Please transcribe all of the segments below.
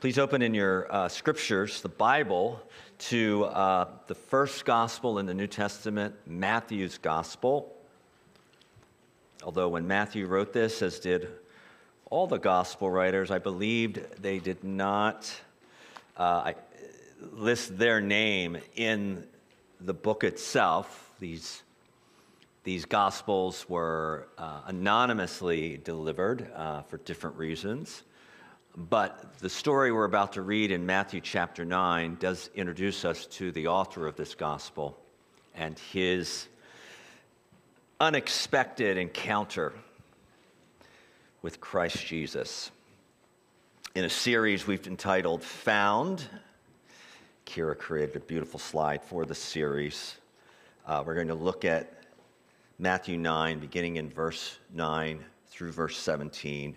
Please open in your scriptures, the Bible, to the first gospel in the New Testament, Matthew's gospel. Although when Matthew wrote this, as did all the gospel writers, I believed they did not list their name in the book itself. These gospels were anonymously delivered for different reasons. But the story we're about to read in Matthew chapter 9 does introduce us to the author of this gospel and his unexpected encounter with Christ Jesus. In a series we've entitled Found, Kira created a beautiful slide for the series. We're going to look at Matthew 9, beginning in verse 9 through verse 17.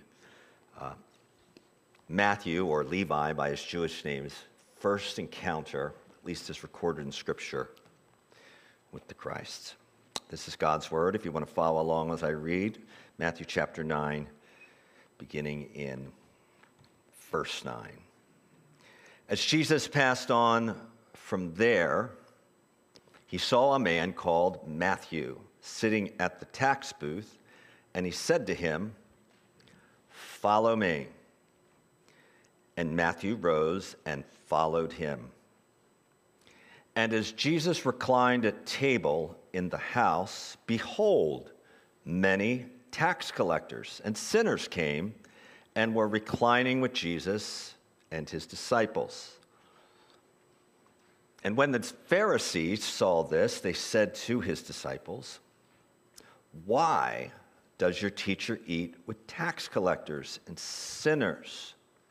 Matthew, or Levi by his Jewish name's first encounter, at least as recorded in Scripture, with the Christ. This is God's word. If you want to follow along as I read, Matthew chapter 9, beginning in verse 9. As Jesus passed on from there, he saw a man called Matthew sitting at the tax booth, and he said to him, "Follow me." And Matthew rose and followed him. And as Jesus reclined at table in the house, behold, many tax collectors and sinners came and were reclining with Jesus and his disciples. And when the Pharisees saw this, they said to his disciples, "Why does your teacher eat with tax collectors and sinners?"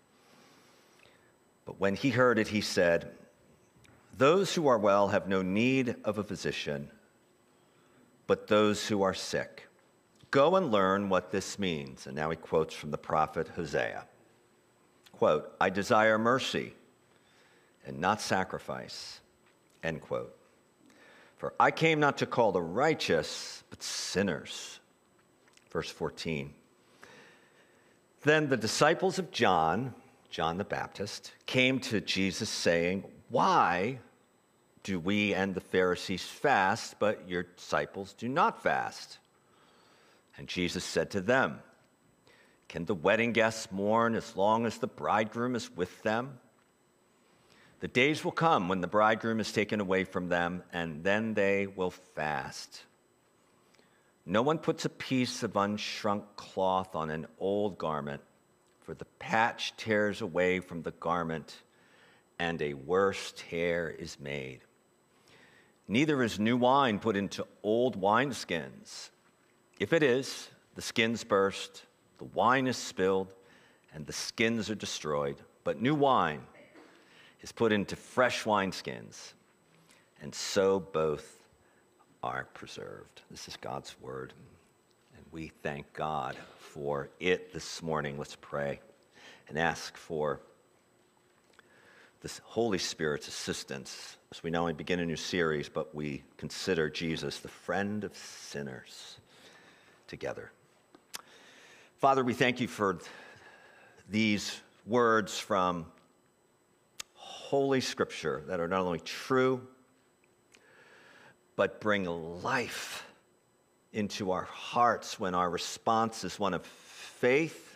But when he heard it, he said, "Those who are well have no need of a physician, but those who are sick. Go and learn what this means." And now he quotes from the prophet Hosea. Quote, "I desire mercy and not sacrifice." End quote. "For I came not to call the righteous, but sinners." Verse 14. Then the disciples of John the Baptist, came to Jesus saying, "Why do we and the Pharisees fast, but your disciples do not fast?" And Jesus said to them, "Can the wedding guests mourn as long as the bridegroom is with them? The days will come when the bridegroom is taken away from them, and then they will fast. No one puts a piece of unshrunk cloth on an old garment, for the patch tears away from the garment, and a worse tear is made. Neither is new wine put into old wineskins. If it is, the skins burst, the wine is spilled, and the skins are destroyed. But new wine is put into fresh wineskins, and so both are preserved." This is God's word, and we thank God for it this morning. Let's pray and ask for the Holy Spirit's assistance as we not only begin a new series, but we consider Jesus, the friend of sinners, together. Father, we thank you for these words from Holy Scripture that are not only true, but bring life into our hearts when our response is one of faith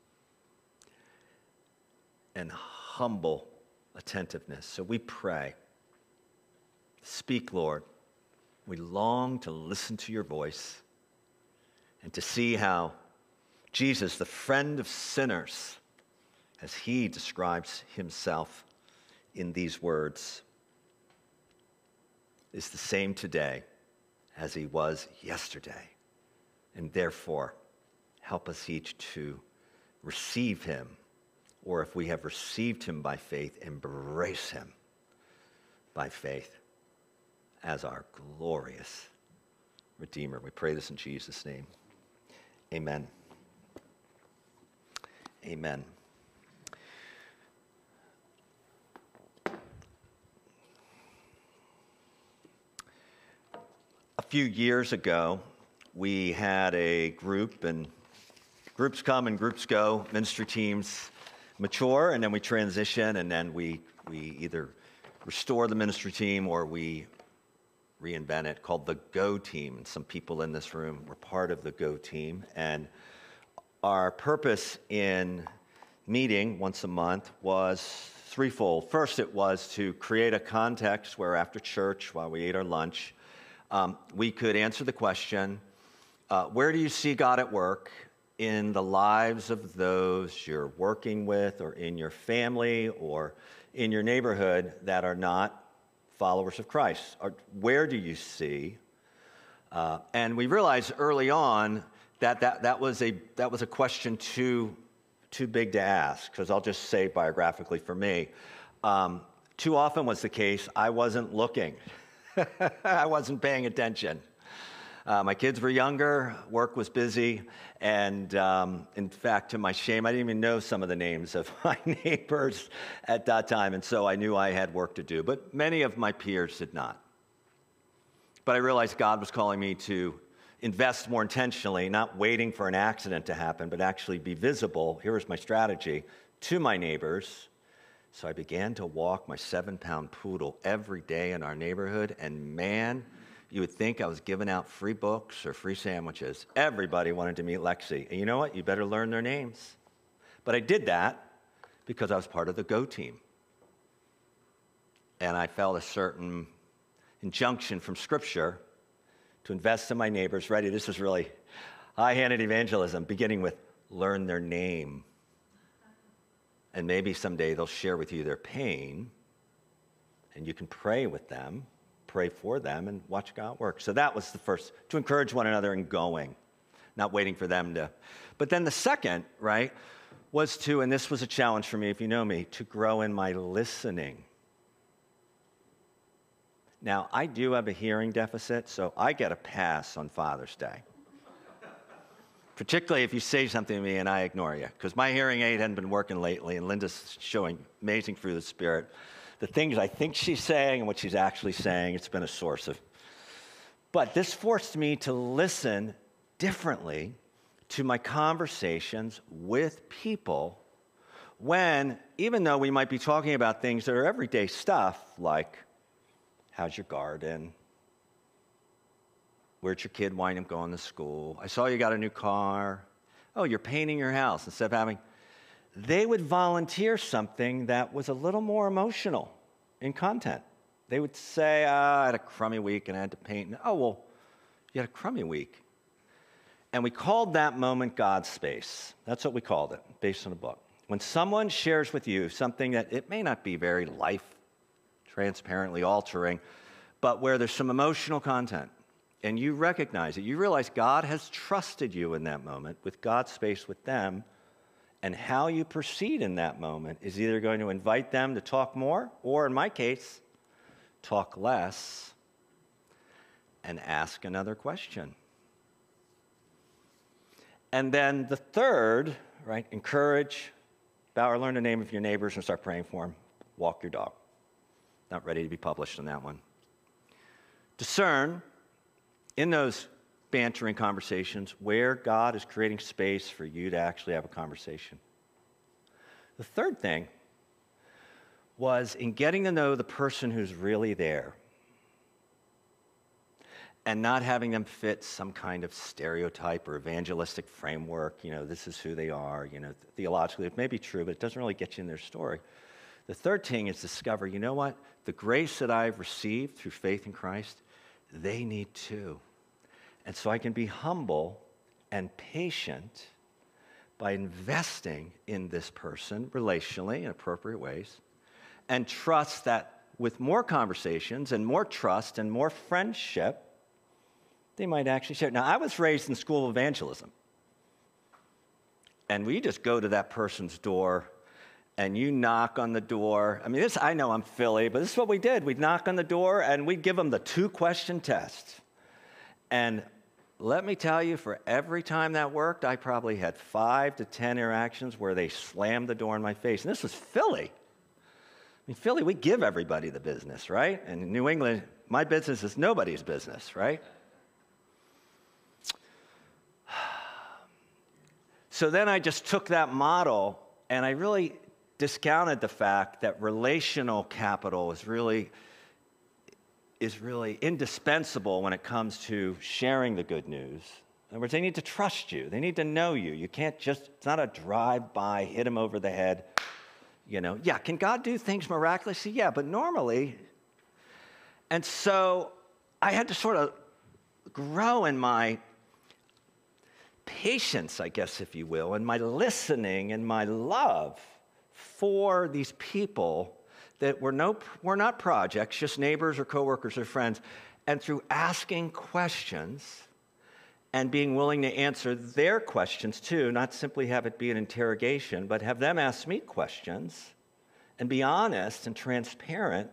and humble attentiveness. So we pray, speak, Lord. We long to listen to your voice and to see how Jesus, the friend of sinners, as he describes himself in these words, is the same today as he was yesterday. And therefore, help us each to receive him, or if we have received him by faith, embrace him by faith as our glorious Redeemer. We pray this in Jesus' name. Amen. Amen. A few years ago, we had a group, and groups come and groups go, ministry teams mature, and then we transition, and then we either restore the ministry team or we reinvent it, called the Go Team. And some people in this room were part of the Go Team. And our purpose in meeting once a month was threefold. First, it was to create a context where after church, while we ate our lunch, we could answer the question, where do you see God at work in the lives of those you're working with or in your family or in your neighborhood that are not followers of Christ? Or where do you see? And we realized early on that was a question too big to ask, because I'll just say biographically for me, too often was the case, I wasn't looking. I wasn't paying attention. My kids were younger, work was busy, and in fact, to my shame, I didn't even know some of the names of my neighbors at that time, and so I knew I had work to do, but many of my peers did not. But I realized God was calling me to invest more intentionally, not waiting for an accident to happen, but actually be visible. Here was my strategy to my neighbors. So I began to walk my 7-pound poodle every day in our neighborhood, and man, you would think I was giving out free books or free sandwiches. Everybody wanted to meet Lexi. And you know what? You better learn their names. But I did that because I was part of the Go Team. And I felt a certain injunction from Scripture to invest in my neighbors. Ready? This is really high-handed evangelism, beginning with learn their name. And maybe someday they'll share with you their pain, and you can pray with them, pray for them, and watch God work. So that was the first, to encourage one another in going, not waiting for them to. But then the second, right, was to, and this was a challenge for me if you know me, to grow in my listening. Now, I do have a hearing deficit, so I get a pass on Father's Day. Particularly if you say something to me and I ignore you, because my hearing aid hadn't been working lately, and Linda's showing amazing fruit of the Spirit. The things I think she's saying and what she's actually saying, it's been a source of. But this forced me to listen differently to my conversations with people when, even though we might be talking about things that are everyday stuff, like, how's your garden? Where'd your kid wind up going to school? I saw you got a new car. Oh, you're painting your house. Instead of having, they would volunteer something that was a little more emotional in content. They would say, I had a crummy week and I had to paint. Oh, well, you had a crummy week. And we called that moment God's space. That's what we called it, based on a book. When someone shares with you something that it may not be very life transparently altering, but where there's some emotional content, and you recognize it, you realize God has trusted you in that moment with God's space with them, and how you proceed in that moment is either going to invite them to talk more, or in my case, talk less and ask another question. And then the third, right, encourage, bow or learn the name of your neighbors and start praying for them. Walk your dog. Not ready to be published on that one. Discern in those bantering conversations where God is creating space for you to actually have a conversation. The third thing was in getting to know the person who's really there and not having them fit some kind of stereotype or evangelistic framework. You know, this is who they are. You know, theologically, it may be true, but it doesn't really get you in their story. The third thing is discover, you know what? The grace that I've received through faith in Christ, they need too. And so I can be humble and patient by investing in this person relationally in appropriate ways, and trust that with more conversations and more trust and more friendship, they might actually share. Now, I was raised in the school of evangelism, and we just go to that person's door and you knock on the door. I mean, I know I'm Philly, but this is what we did. We'd knock on the door and we'd give them the 2-question test. And let me tell you, for every time that worked, I probably had 5 to 10 interactions where they slammed the door in my face. And this was Philly. I mean, Philly, we give everybody the business, right? And in New England, my business is nobody's business, right? So then I just took that model and I really discounted the fact that relational capital is really indispensable when it comes to sharing the good news. In other words, they need to trust you. They need to know you. You can't just, it's not a drive-by, hit them over the head. Yeah, can God do things miraculously? Yeah, but normally. And so I had to sort of grow in my patience, I guess, if you will, and my listening and my love for these people that were not projects, just neighbors or coworkers or friends. And through asking questions and being willing to answer their questions too, not simply have it be an interrogation, but have them ask me questions and be honest and transparent,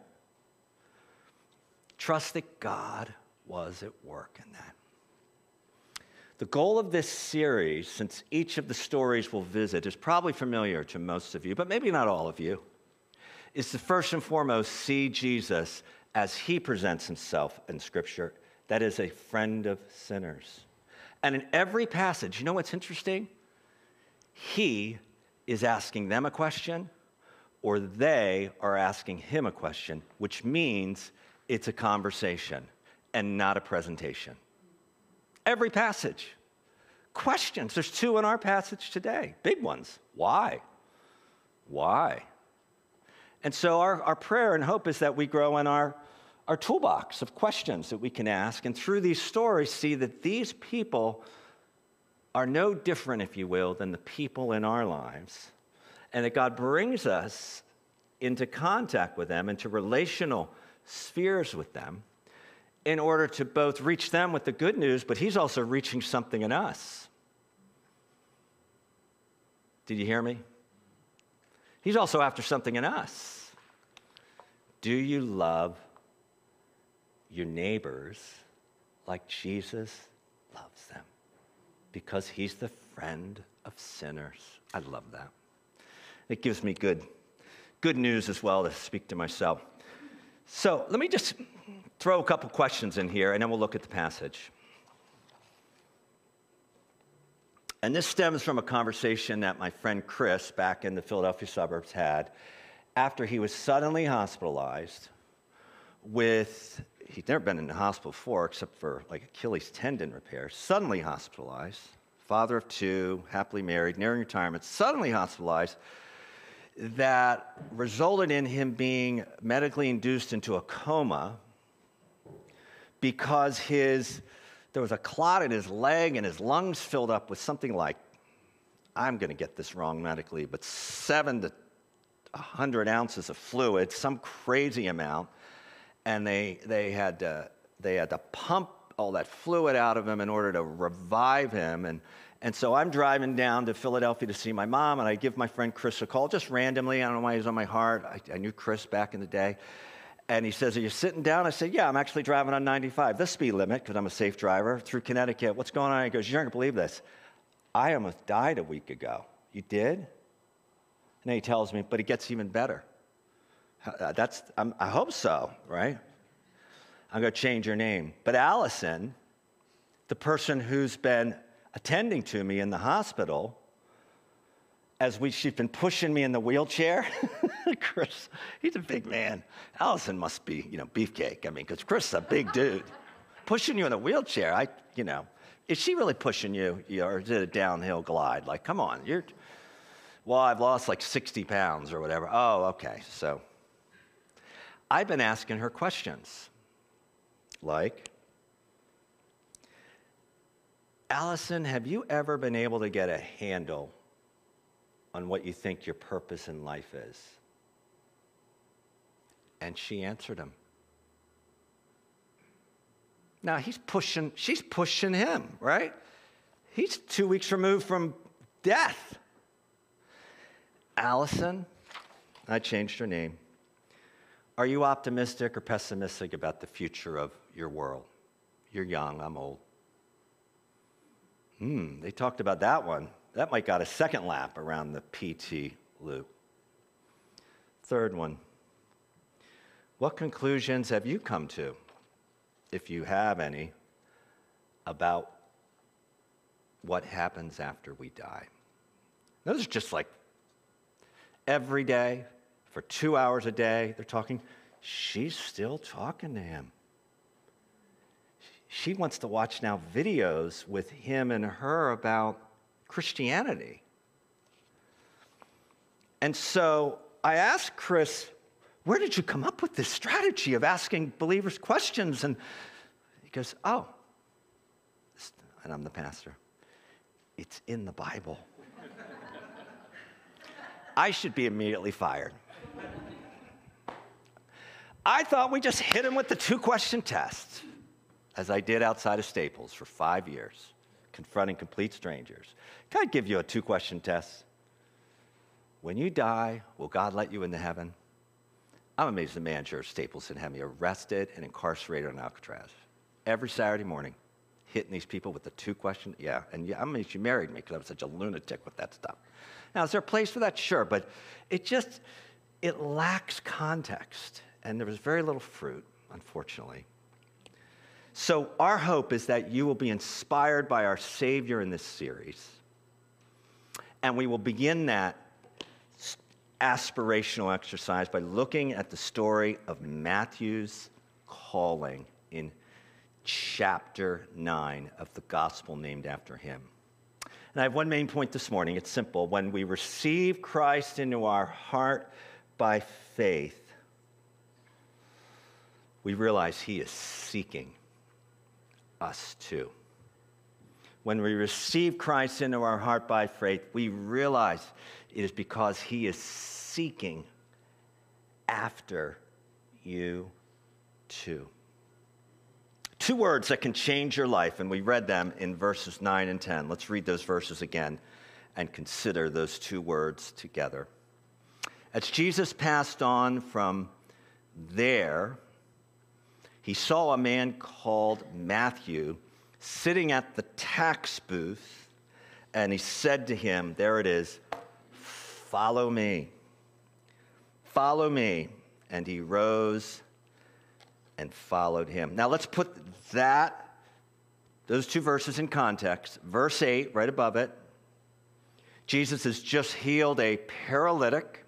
trust that God was at work in that. The goal of this series, since each of the stories we'll visit is probably familiar to most of you, but maybe not all of you, is to first and foremost see Jesus as he presents himself in Scripture, that is a friend of sinners. And in every passage, you know what's interesting? He is asking them a question, or they are asking him a question, which means it's a conversation and not a presentation. Every passage. Questions. There's two in our passage today. Big ones. Why? Why? And so our prayer and hope is that we grow in our toolbox of questions that we can ask, and through these stories see that these people are no different, if you will, than the people in our lives, and that God brings us into contact with them, into relational spheres with them, in order to both reach them with the good news, but he's also reaching something in us. Did you hear me? He's also after something in us. Do you love your neighbors like Jesus loves them? Because he's the friend of sinners. I love that. It gives me good news as well to speak to myself. So let me just throw a couple questions in here, and then we'll look at the passage. And this stems from a conversation that my friend Chris, back in the Philadelphia suburbs, had after he was suddenly hospitalized with, he'd never been in the hospital before except for like Achilles tendon repair, suddenly hospitalized, father of two, happily married, nearing retirement, suddenly hospitalized, that resulted in him being medically induced into a coma because there was a clot in his leg and his lungs filled up with something like, I'm going to get this wrong medically, but 7 to 100 ounces of fluid, some crazy amount, and they had to pump all that fluid out of him in order to revive him. And so I'm driving down to Philadelphia to see my mom, and I give my friend Chris a call, just randomly. I don't know why he was on my heart. I knew Chris back in the day. And he says, are you sitting down? I said, yeah, I'm actually driving on 95, the speed limit, because I'm a safe driver, through Connecticut. What's going on? He goes, you're not going to believe this. I almost died a week ago. You did? And then he tells me, but it gets even better. I hope so, right? I'm going to change your name. But Allison, the person who's been attending to me in the hospital, she's been pushing me in the wheelchair. Chris, he's a big man. Allison must be, beefcake. I mean, because Chris is a big dude. Pushing you in a wheelchair, is she really pushing you, or is it a downhill glide? Like, come on, well, I've lost like 60 pounds or whatever. Oh, okay. So I've been asking her questions like, Allison, have you ever been able to get a handle on what you think your purpose in life is? And she answered him. Now, she's pushing him, right? He's 2 weeks removed from death. Allison, I changed her name. Are you optimistic or pessimistic about the future of your world? You're young, I'm old. They talked about that one. That might got a second lap around the PT loop. Third one. What conclusions have you come to, if you have any, about what happens after we die? Those are just like every day for 2 hours a day. They're talking. She's still talking to him. She wants to watch now videos with him and her about Christianity. And so I asked Chris, where did you come up with this strategy of asking believers questions? And he goes, oh, and I'm the pastor. It's in the Bible. I should be immediately fired. I thought we just hit him with the 2-question test, as I did outside of Staples for 5 years, confronting complete strangers. Can I give you a 2-question test? When you die, will God let you into heaven? I'm amazed the manager of Staples didn't have me arrested and incarcerated on Alcatraz every Saturday morning, hitting these people with the 2-question. Yeah, and I'm amazed you married me because I was such a lunatic with that stuff. Now, is there a place for that? Sure, but it lacks context, and there was very little fruit, unfortunately. So our hope is that you will be inspired by our Savior in this series, and we will begin that aspirational exercise by looking at the story of Matthew's calling in chapter 9 of the gospel named after him. And I have one main point this morning. It's simple. When we receive Christ into our heart by faith, we realize he is seeking us too. When we receive Christ into our heart by faith, we realize it is because he is seeking after you too. 2 words that can change your life, and we read them in verses 9 and 10. Let's read those verses again and consider those 2 words together. As Jesus passed on from there, he saw a man called Matthew sitting at the tax booth, and he said to him, there it is, follow me. Follow me. And he rose and followed him. Now let's put those 2 verses in context. Verse 8, right above it, Jesus has just healed a paralytic.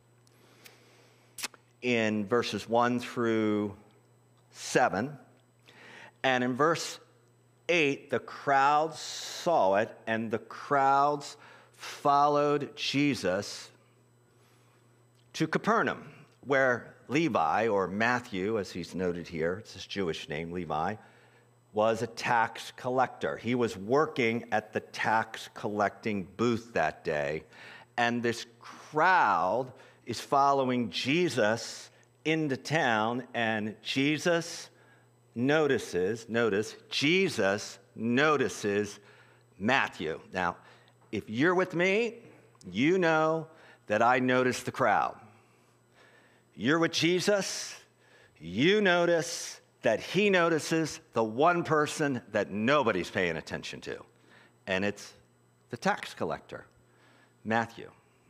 In verses 1 through 7. And in verse 8, the crowds saw it, and the crowds followed Jesus to Capernaum, where Levi, or Matthew, as he's noted here, it's his Jewish name, Levi, was a tax collector. He was working at the tax collecting booth that day, and this crowd is following Jesus into town, and Jesus notices Matthew. Now, if you're with me, you know that I notice the crowd. You're with Jesus, you notice that he notices the one person that nobody's paying attention to, and it's the tax collector, Matthew.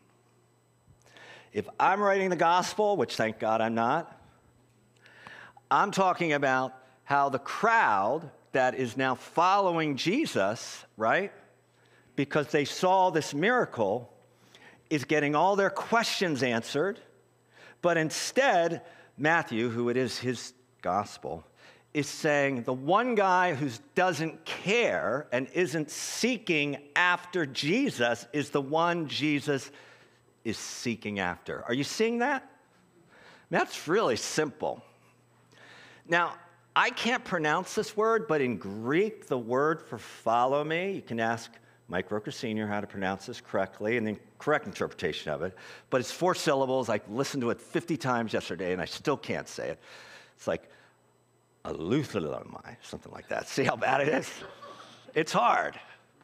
If I'm writing the gospel, which thank God I'm not, I'm talking about how the crowd that is now following Jesus, right, because they saw this miracle, is getting all their questions answered, but instead, Matthew, who it is his gospel, is saying the one guy who doesn't care and isn't seeking after Jesus is the one Jesus is seeking after. Are you seeing that? That's really simple. Now, I can't pronounce this word, but in Greek, the word for follow me, you can ask Mike Roker Sr. how to pronounce this correctly, and the correct interpretation of it. But it's 4 syllables. I listened to it 50 times yesterday, and I still can't say it. It's like, aluthalamai, something like that. See how bad it is? It's hard.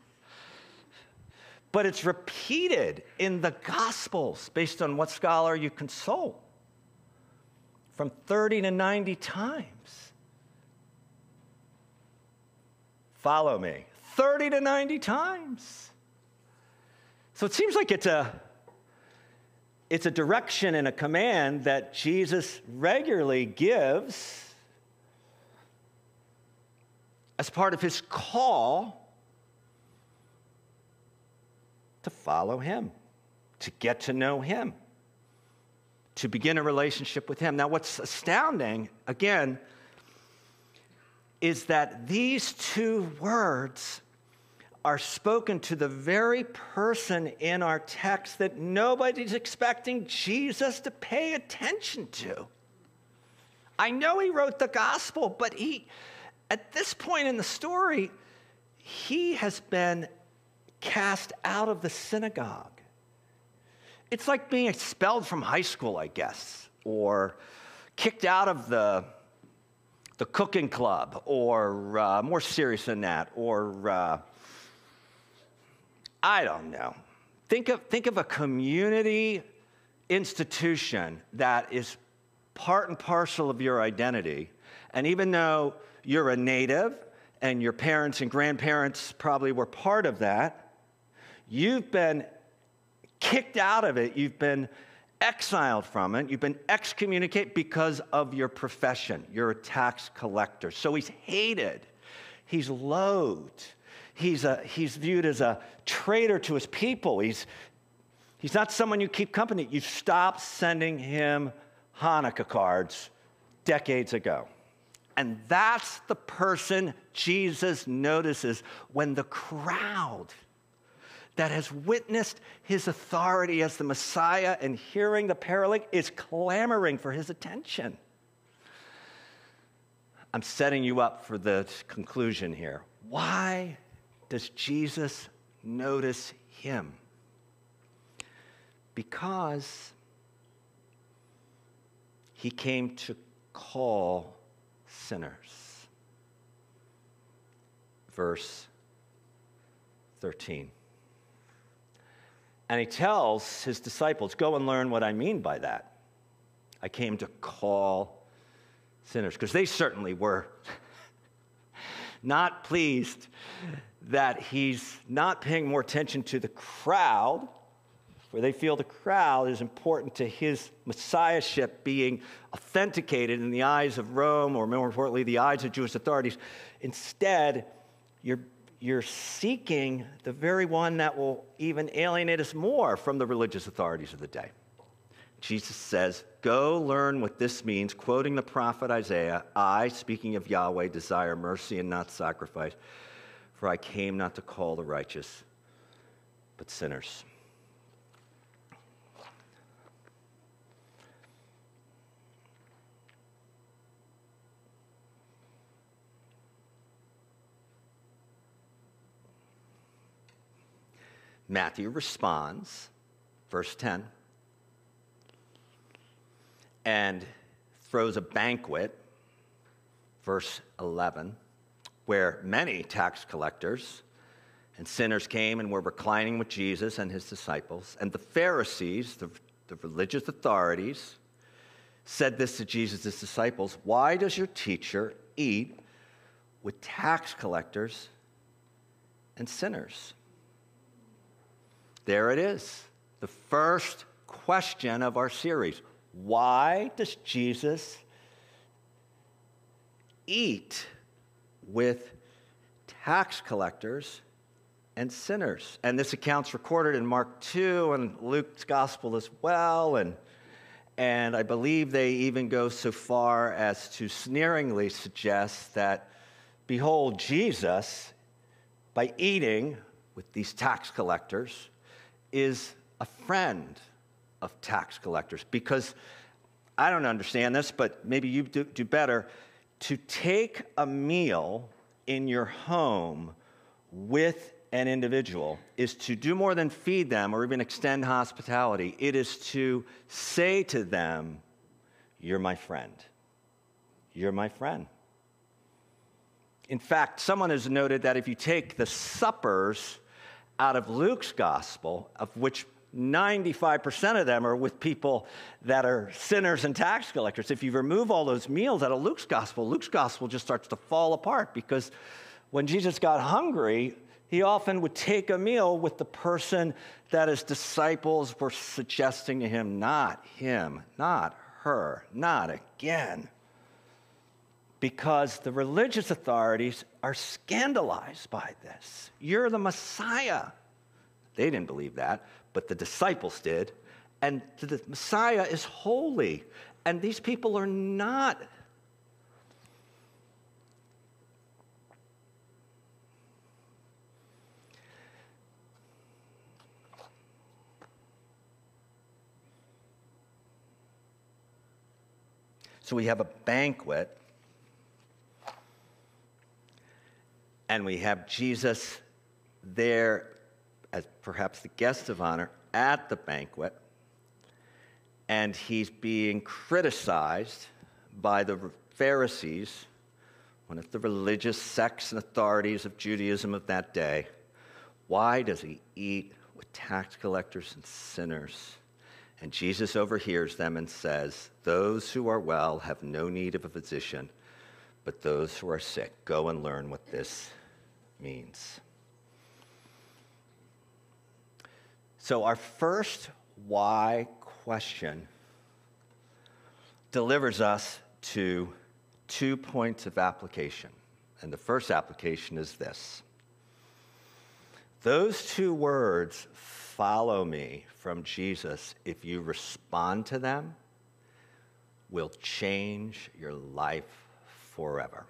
But it's repeated in the Gospels, based on what scholar you consult, from 30 to 90 times. Follow me. 30 to 90 times. So it seems like it's a direction and a command that Jesus regularly gives as part of his call to follow him, to get to know him. to begin a relationship with him. Now, what's astounding, again, is that these two words are spoken to the very person in our text that nobody's expecting Jesus to pay attention to. I know he wrote the gospel, but at this point in the story, he has been cast out of the synagogue. It's like being expelled from high school, I guess, or kicked out of the cooking club, or more serious than that, or I don't know. Think of a community institution that is part and parcel of your identity, and even though you're a native and your parents and grandparents probably were part of that, you've been kicked out of it, you've been exiled from it, you've been excommunicated because of your profession. You're a tax collector. So he's hated, he's loathed, he's viewed as a traitor to his people. He's not someone you keep company. You stopped sending him Hanukkah cards decades ago. And that's the person Jesus notices when the crowd that has witnessed his authority as the Messiah and hearing the paralytic is clamoring for his attention. I'm setting you up for the conclusion here. Why does Jesus notice him? Because he came to call sinners. Verse 13. And he tells his disciples, go and learn what I mean by that. I came to call sinners, because they certainly were not pleased that he's not paying more attention to the crowd, where they feel the crowd is important to his messiahship being authenticated in the eyes of Rome, or more importantly, the eyes of Jewish authorities. Instead, you're seeking the very one that will even alienate us more from the religious authorities of the day. Jesus says, go learn what this means, quoting the prophet Isaiah, I, speaking of Yahweh, desire mercy and not sacrifice, for I came not to call the righteous, but sinners. Matthew responds, verse 10, and throws a banquet, verse 11, where many tax collectors and sinners came and were reclining with Jesus and his disciples. And the Pharisees, the religious authorities, said this to Jesus' disciples, why does your teacher eat with tax collectors and sinners? There it is, the first question of our series. Why does Jesus eat with tax collectors and sinners? And this account's recorded in Mark 2 and Luke's gospel as well. And I believe they even go so far as to sneeringly suggest that, behold, Jesus, by eating with these tax collectors, is a friend of tax collectors. Because I don't understand this, but maybe you do better. To take a meal in your home with an individual is to do more than feed them or even extend hospitality. It is to say to them, you're my friend. You're my friend. In fact, someone has noted that if you take the suppers out of Luke's gospel, of which 95% of them are with people that are sinners and tax collectors. If you remove all those meals out of Luke's gospel just starts to fall apart, because when Jesus got hungry, he often would take a meal with the person that his disciples were suggesting to him, not him, not her, not again. Because the religious authorities are scandalized by this. You're the Messiah. They didn't believe that, but the disciples did, And the Messiah is holy. And these people are not. So we have a banquet, and we have Jesus there as perhaps the guest of honor at the banquet, and he's being criticized by the Pharisees, one of the religious sects and authorities of Judaism of that day. Why does he eat with tax collectors and sinners? And Jesus overhears them and says, those who are well have no need of a physician, but those who are sick. Go and learn what this means. So our first why question delivers us to 2 points of application. And the first application is this. Those 2 words, follow me, from Jesus, if you respond to them, will change your life forever.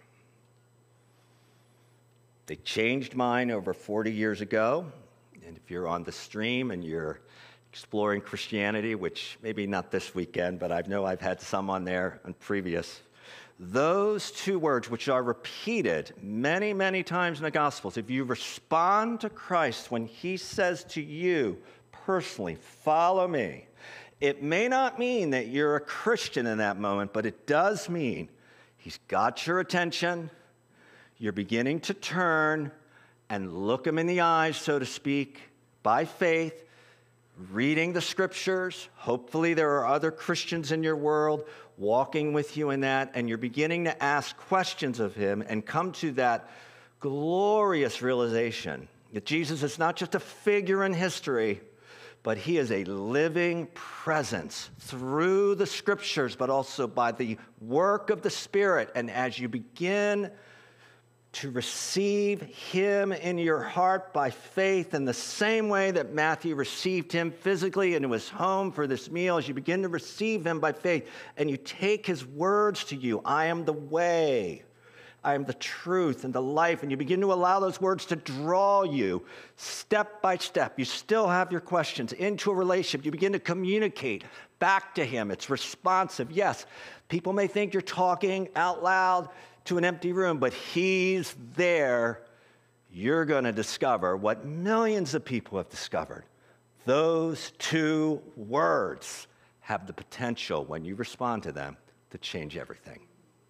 They changed mine over 40 years ago. And if you're on the stream and you're exploring Christianity, which maybe not this weekend, but I know I've had some on there on previous, those 2 words, which are repeated many, many times in the Gospels, if you respond to Christ when he says to you personally, follow me, it may not mean that you're a Christian in that moment, but it does mean he's got your attention, you're beginning to turn and look him in the eyes, so to speak, by faith, reading the scriptures. Hopefully there are other Christians in your world walking with you in that, and you're beginning to ask questions of him and come to that glorious realization that Jesus is not just a figure in history, but he is a living presence through the scriptures, but also by the work of the Spirit. And as you begin to receive him in your heart by faith in the same way that Matthew received him physically into his home for this meal, as you begin to receive him by faith and you take his words to you, I am the way, I am the truth and the life, and you begin to allow those words to draw you step by step. You still have your questions into a relationship. You begin to communicate back to him. It's responsive. Yes, people may think you're talking out loud to an empty room, but he's there. You're going to discover what millions of people have discovered. Those 2 words have the potential, when you respond to them, to change everything.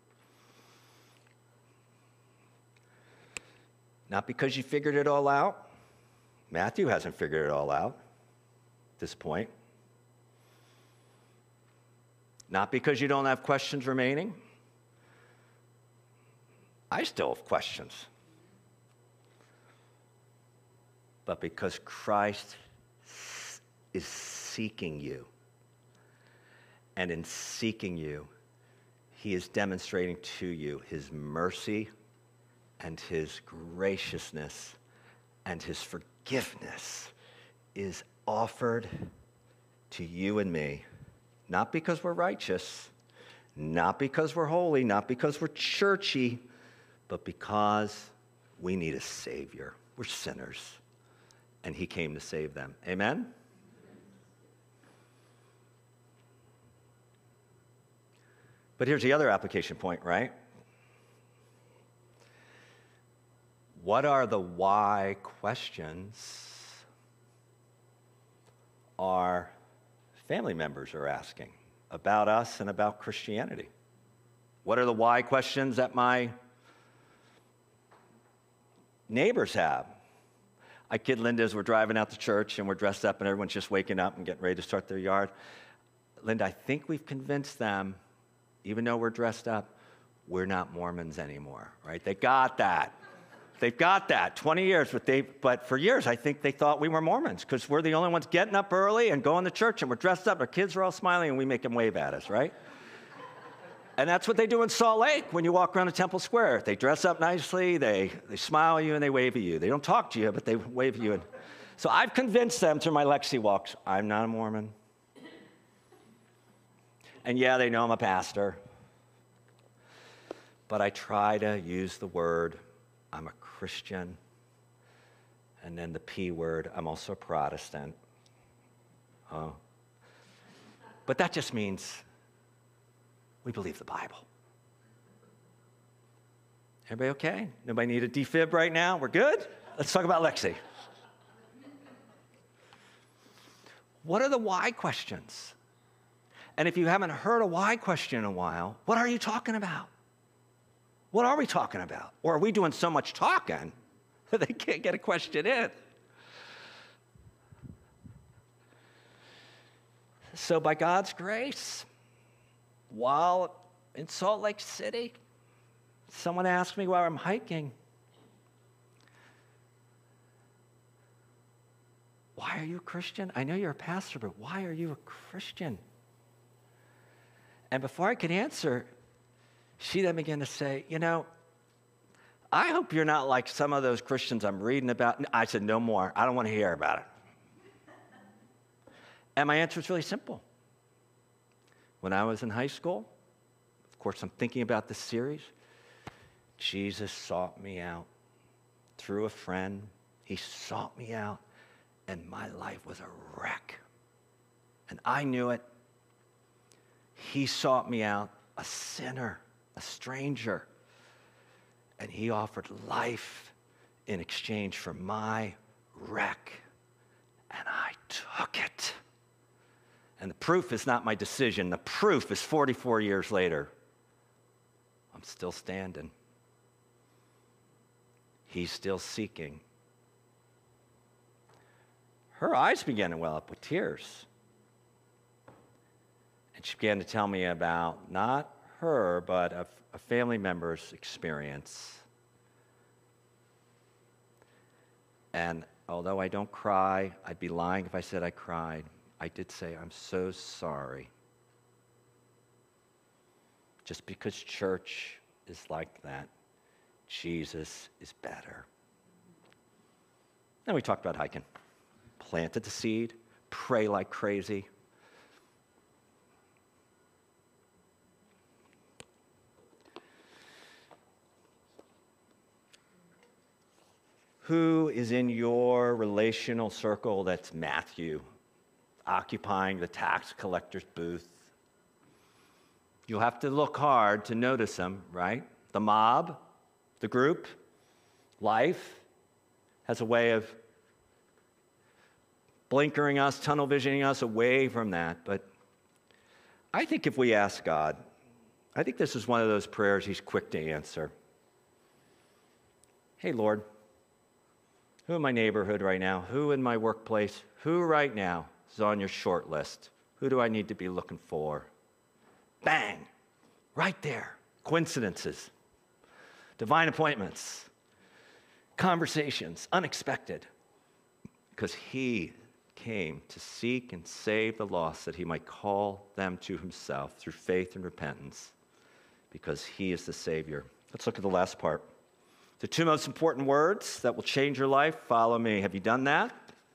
Not because you figured it all out. Matthew hasn't figured it all out at this point. Not because you don't have questions remaining. I still have questions. But because Christ is seeking you. And in seeking you, he is demonstrating to you his mercy and his graciousness and his forgiveness is offered to you and me, not because we're righteous, not because we're holy, not because we're churchy, but because we need a Savior. We're sinners, and he came to save them. Amen? But here's the other application point, right? What are the why questions our family members are asking about us and about Christianity? What are the why questions that my neighbors have? I kid Linda as we're driving out to church and we're dressed up and everyone's just waking up and getting ready to start their yard. Linda, I think we've convinced them, even though we're dressed up, we're not Mormons anymore, right? They got that. They've got that, 20 years, but for years I think they thought we were Mormons because we're the only ones getting up early and going to church and we're dressed up, our kids are all smiling and we make them wave at us, right? And that's what they do in Salt Lake when you walk around the Temple Square. They dress up nicely, they smile at you and they wave at you. They don't talk to you, but they wave at you. So I've convinced them through my Lexi walks, I'm not a Mormon. And yeah, they know I'm a pastor. But I try to use the word, I'm a Christian. And then the P word, I'm also a Protestant. Oh. But that just means we believe the Bible. Everybody okay? Nobody need a defib right now? We're good? Let's talk about Lexi. What are the why questions? And if you haven't heard a why question in a while, what are you talking about? What are we talking about? Or are we doing so much talking that they can't get a question in? So by God's grace, while in Salt Lake City, someone asked me while I'm hiking, why are you a Christian? I know you're a pastor, but why are you a Christian? And before I could answer, she then began to say, you know, I hope you're not like some of those Christians I'm reading about. I said, no more. I don't want to hear about it. And my answer was really simple. When I was in high school, of course, I'm thinking about this series, Jesus sought me out through a friend. He sought me out, and my life was a wreck. And I knew it. He sought me out, a sinner, a stranger, and he offered life in exchange for my wreck, and I took it. And the proof is not my decision. The proof is 44 years later. I'm still standing. He's still seeking. Her eyes began to well up with tears. And she began to tell me about not her, but a family member's experience. And although I don't cry, I'd be lying if I said I cried. I did say, I'm so sorry. Just because church is like that, Jesus is better. Then we talked about hiking. Planted the seed, pray like crazy. Who is in your relational circle that's Matthew, occupying the tax collector's booth? You'll have to look hard to notice him, right? The mob, the group, life has a way of blinkering us, tunnel visioning us away from that. But I think if we ask God, I think this is one of those prayers he's quick to answer. Hey, Lord, who in my neighborhood right now? Who in my workplace? Who right now is on your short list? Who do I need to be looking for? Bang! Right there. Coincidences. Divine appointments. Conversations. Unexpected. Because he came to seek and save the lost that he might call them to himself through faith and repentance. Because he is the Savior. Let's look at the last part. The two most important words that will change your life, follow me. Have you done that?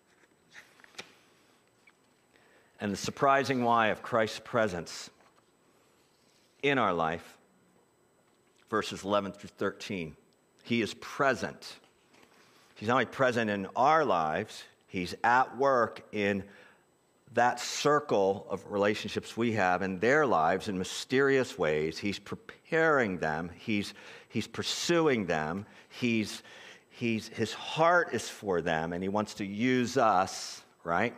And the surprising why of Christ's presence in our life, verses 11 through 13. He is present. He's not only present in our lives, he's at work in that circle of relationships we have in their lives in mysterious ways. He's preparing them. He's pursuing them. His heart is for them, and he wants to use us, right,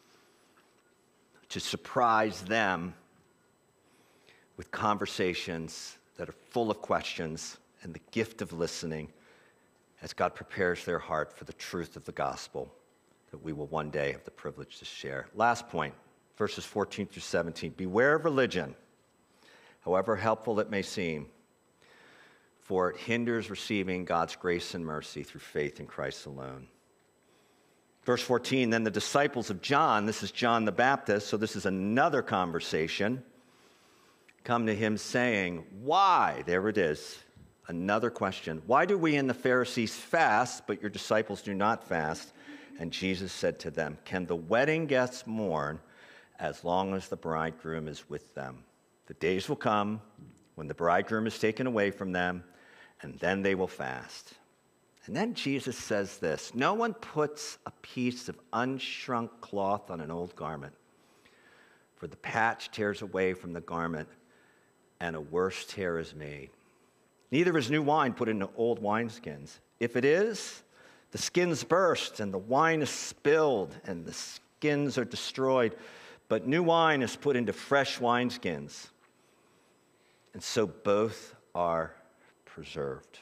to surprise them with conversations that are full of questions and the gift of listening as God prepares their heart for the truth of the gospel that we will one day have the privilege to share. Last point, verses 14 through 17. Beware of religion, however helpful it may seem, for it hinders receiving God's grace and mercy through faith in Christ alone. Verse 14, then the disciples of John, this is John the Baptist, so this is another conversation, come to him saying, why? There it is, another question. Why do we and the Pharisees fast, but your disciples do not fast? And Jesus said to them, can the wedding guests mourn as long as the bridegroom is with them? The days will come when the bridegroom is taken away from them, and then they will fast. And then Jesus says this, no one puts a piece of unshrunk cloth on an old garment, for the patch tears away from the garment, and a worse tear is made. Neither is new wine put into old wineskins. If it is, the skins burst, and the wine is spilled, and the skins are destroyed. But new wine is put into fresh wineskins, and so both are preserved.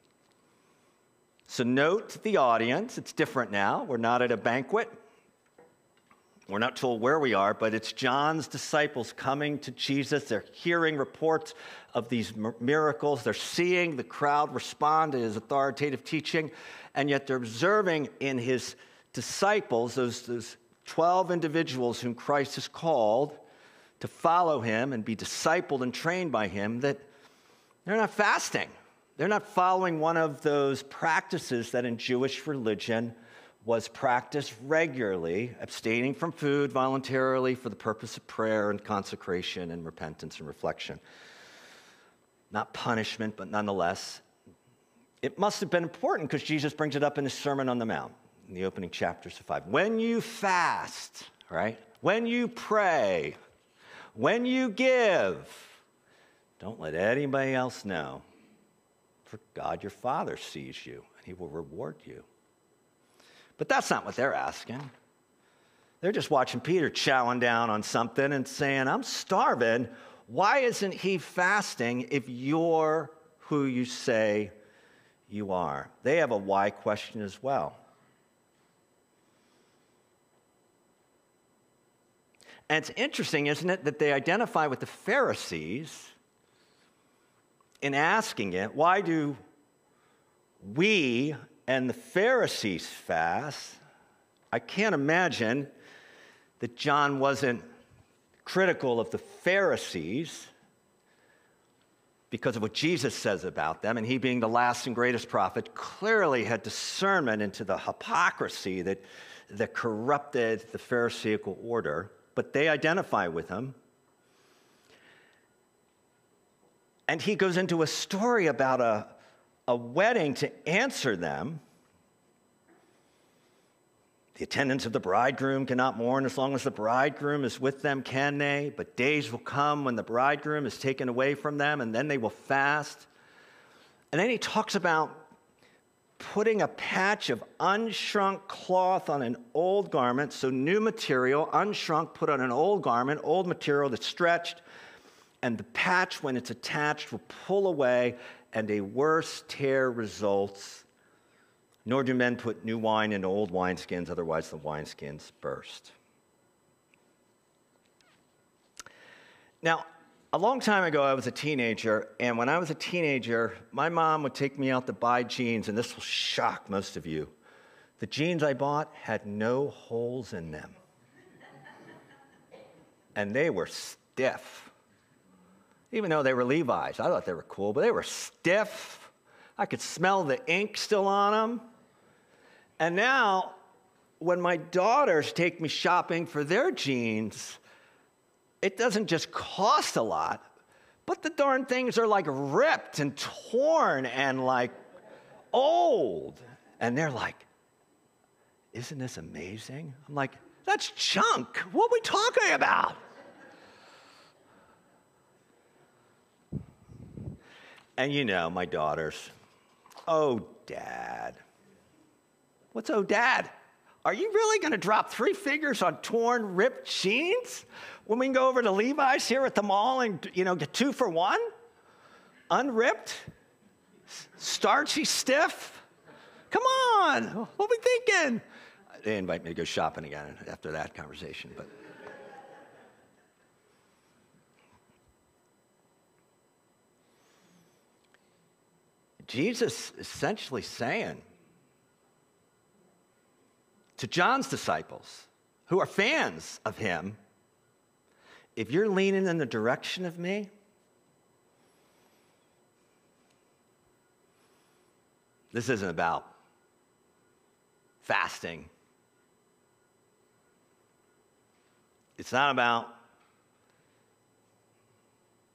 So note the audience. It's different now. We're not at a banquet. We're not told where we are, but it's John's disciples coming to Jesus. They're hearing reports of these miracles. They're seeing the crowd respond to his authoritative teaching, and yet they're observing in his disciples, those 12 individuals whom Christ has called to follow him and be discipled and trained by him, that they're not fasting. They're not following one of those practices that in Jewish religion was practiced regularly, abstaining from food voluntarily for the purpose of prayer and consecration and repentance and reflection. Not punishment, but nonetheless, it must have been important because Jesus brings it up in his Sermon on the Mount in the opening chapters of 5. When you fast, right? When you pray, when you give, don't let anybody else know, for God your Father sees you and he will reward you. But that's not what they're asking. They're just watching Peter chowing down on something and saying, I'm starving. Why isn't he fasting if you're who you say you are? They have a why question as well. And it's interesting, isn't it, that they identify with the Pharisees in asking it, why do we and the Pharisees fast? I can't imagine that John wasn't critical of the Pharisees because of what Jesus says about them, and he being the last and greatest prophet clearly had discernment into the hypocrisy that corrupted the Pharisaical order, but they identify with him. And he goes into a story about a wedding to answer them. The attendants of the bridegroom cannot mourn as long as the bridegroom is with them, can they? But days will come when the bridegroom is taken away from them, and then they will fast. And then he talks about putting a patch of unshrunk cloth on an old garment, so new material, unshrunk, put on an old garment, old material that's stretched, and the patch, when it's attached, will pull away, and a worse tear results. Nor do men put new wine into old wineskins, otherwise the wineskins burst. Now, a long time ago, I was a teenager, and when I was a teenager, my mom would take me out to buy jeans, and this will shock most of you. The jeans I bought had no holes in them. And they were stiff. Even though they were Levi's, I thought they were cool, but they were stiff. I could smell the ink still on them. And now, when my daughters take me shopping for their jeans, it doesn't just cost a lot, but the darn things are like ripped and torn and like old. And they're like, isn't this amazing? I'm like, that's junk. What are we talking about? And you know, my daughters, oh, Dad. What's oh, Dad? Are you really going to drop 3 figures on torn, ripped jeans when we can go over to Levi's here at the mall and, get 2 for 1? Unripped? Starchy stiff? Come on. What are we thinking? They invite me to go shopping again after that conversation, but... Jesus is essentially saying to John's disciples, who are fans of him, if you're leaning in the direction of me, this isn't about fasting. It's not about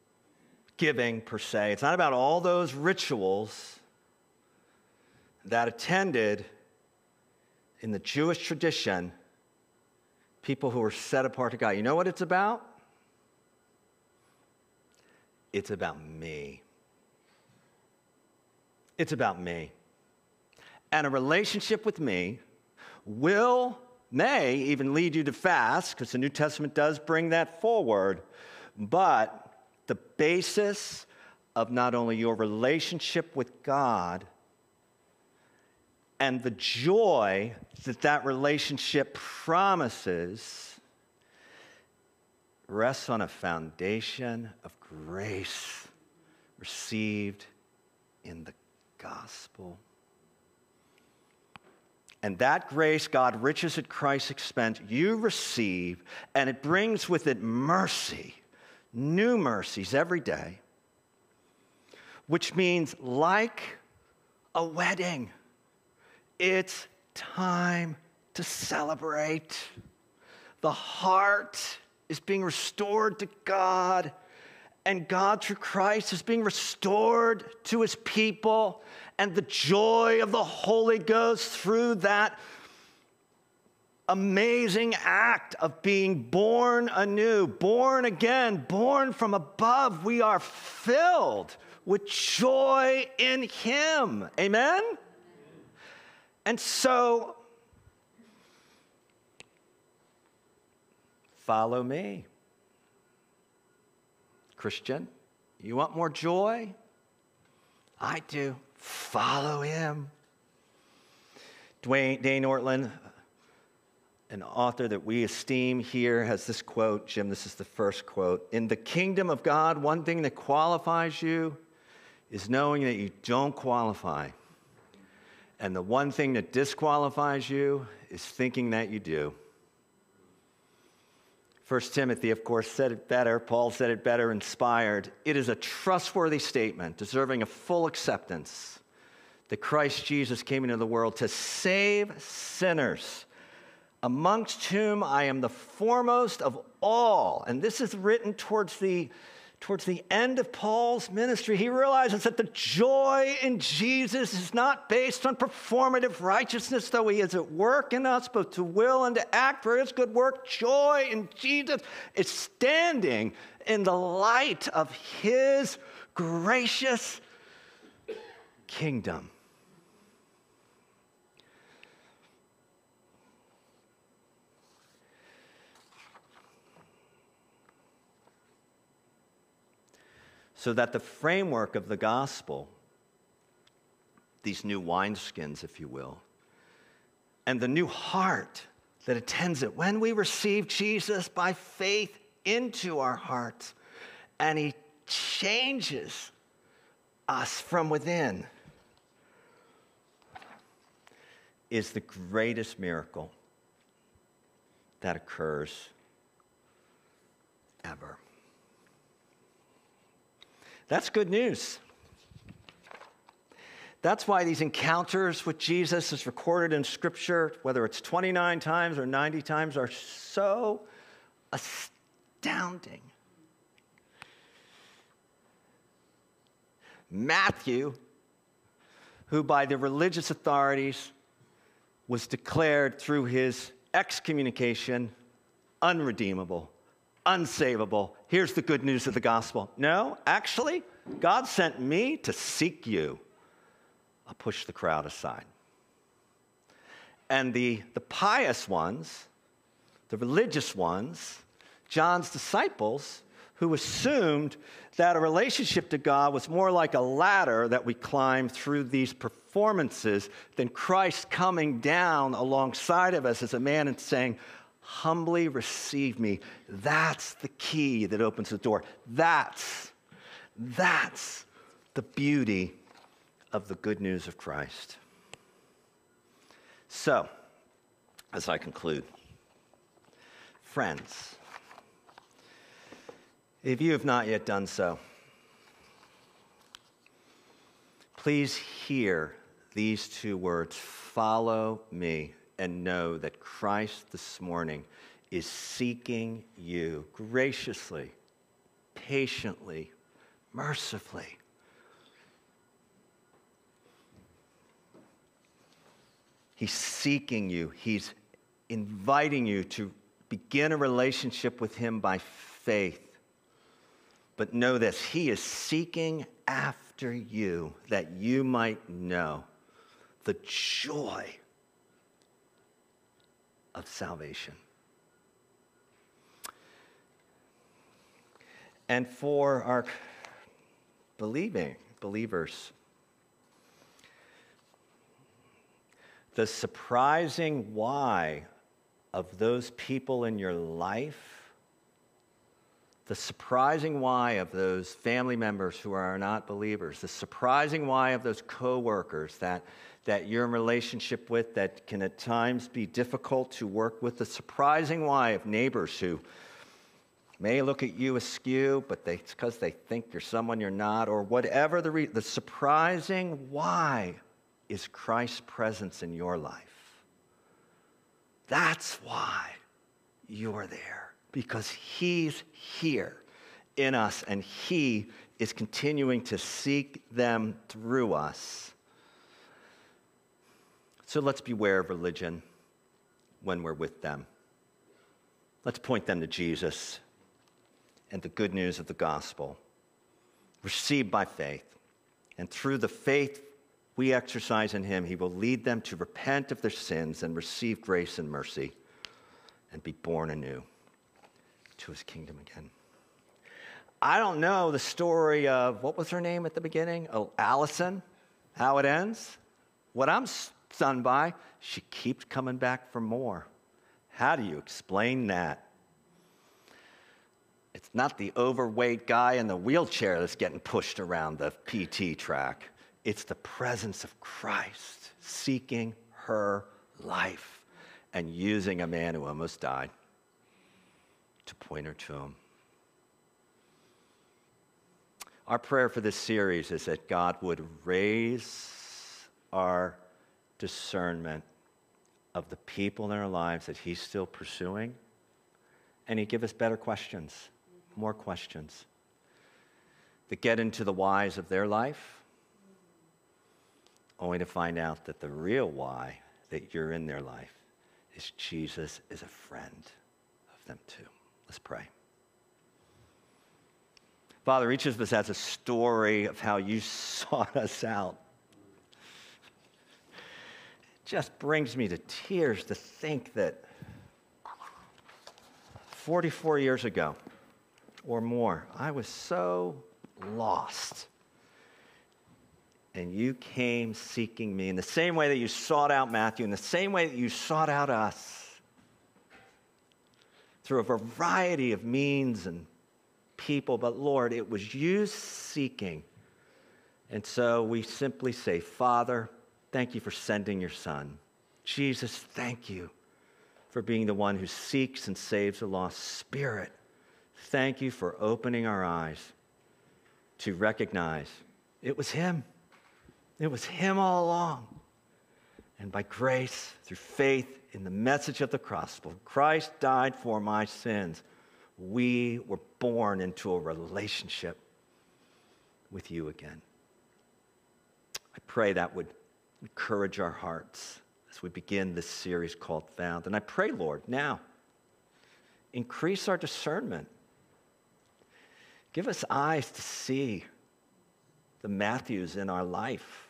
giving per se. It's not about all those rituals that attended in the Jewish tradition people who were set apart to God. You know what it's about? It's about me. It's about me. And a relationship with me may even lead you to fast, because the New Testament does bring that forward. But the basis of not only your relationship with God and the joy that that relationship promises rests on a foundation of grace received in the gospel. And that grace God riches at Christ's expense, you receive, and it brings with it mercy, new mercies every day, which means like a wedding, it's time to celebrate. The heart is being restored to God, and God through Christ is being restored to his people, and the joy of the Holy Ghost through that amazing act of being born anew, born again, born from above. We are filled with joy in him. Amen? And so, follow me. Christian, you want more joy? I do. Follow him. Dane Ortlund, an author that we esteem here, has this quote. Jim, this is the first quote. In the kingdom of God, one thing that qualifies you is knowing that you don't qualify. And the one thing that disqualifies you is thinking that you do. 1 Timothy, of course, said it better. Paul said it better, inspired. It is a trustworthy statement, deserving of full acceptance, that Christ Jesus came into the world to save sinners, amongst whom I am the foremost of all. And this is written towards the end of Paul's ministry. He realizes that the joy in Jesus is not based on performative righteousness, though he is at work in us both to will and to act for his good work. Joy in Jesus is standing in the light of his gracious kingdom. So that the framework of the gospel, these new wineskins, if you will, and the new heart that attends it, when we receive Jesus by faith into our hearts, and he changes us from within, is the greatest miracle that occurs ever. That's good news. That's why these encounters with Jesus, as recorded in Scripture, whether it's 29 times or 90 times, are so astounding. Matthew, who by the religious authorities was declared through his excommunication unredeemable, unsavable. Here's the good news of the gospel. No, actually, God sent me to seek you. I'll push the crowd aside. And the pious ones, the religious ones, John's disciples, who assumed that a relationship to God was more like a ladder that we climb through these performances than Christ coming down alongside of us as a man and saying, humbly receive me. That's the key that opens the door. That's the beauty of the good news of Christ. So, as I conclude, friends, if you have not yet done so, please hear these two words, follow me, and know that Christ this morning is seeking you graciously, patiently, mercifully. He's seeking you. He's inviting you to begin a relationship with him by faith. But know this, he is seeking after you that you might know the joy of salvation. And for our believers, the surprising why of those people in your life, the surprising why of those family members who are not believers, the surprising why of those coworkers that you're in relationship with that can at times be difficult to work with, the surprising why of neighbors who may look at you askew, but it's because they think you're someone you're not, or whatever the surprising why is Christ's presence in your life. That's why you're there, because he's here in us, and he is continuing to seek them through us. So let's beware of religion when we're with them. Let's point them to Jesus and the good news of the gospel, received by faith. And through the faith we exercise in him, he will lead them to repent of their sins and receive grace and mercy and be born anew to his kingdom again. I don't know the story of, what was her name at the beginning? Oh, Allison, how it ends. What I'm stunned by, she keeps coming back for more. How do you explain that? It's not the overweight guy in the wheelchair that's getting pushed around the PT track. It's the presence of Christ seeking her life and using a man who almost died to point her to him. Our prayer for this series is that God would raise our discernment of the people in our lives that he's still pursuing, and he'd give us better questions, more questions that get into the whys of their life, only to find out that the real why that you're in their life is Jesus is a friend of them too. Let's pray. Father, each of us has a story of how you sought us out. It just brings me to tears to think that 44 years ago or more, I was so lost. And you came seeking me in the same way that you sought out Matthew, in the same way that you sought out us, through a variety of means and people. But Lord, it was you seeking. And so we simply say, Father, thank you for sending your Son. Jesus, thank you for being the one who seeks and saves the lost. Spirit, thank you for opening our eyes to recognize it was him. It was him all along. And by grace, through faith in the message of the gospel, Christ died for my sins. We were born into a relationship with you again. I pray that would encourage our hearts as we begin this series called Found. And I pray, Lord, now, increase our discernment. Give us eyes to see the Matthews in our life.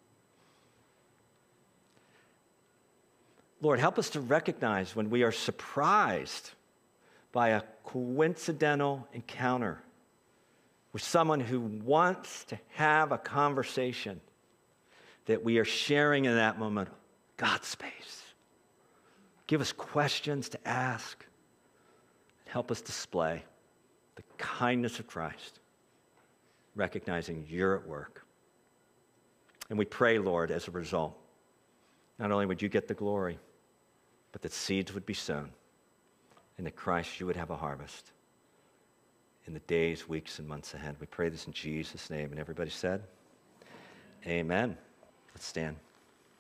Lord, help us to recognize when we are surprised by a coincidental encounter with someone who wants to have a conversation, that we are sharing in that moment God's space. Give us questions to ask. Help us display the kindness of Christ, recognizing you're at work. And we pray, Lord, as a result, not only would you get the glory, but that seeds would be sown, and that Christ, you would have a harvest in the days, weeks, and months ahead. We pray this in Jesus' name. And everybody said, amen. Let's stand.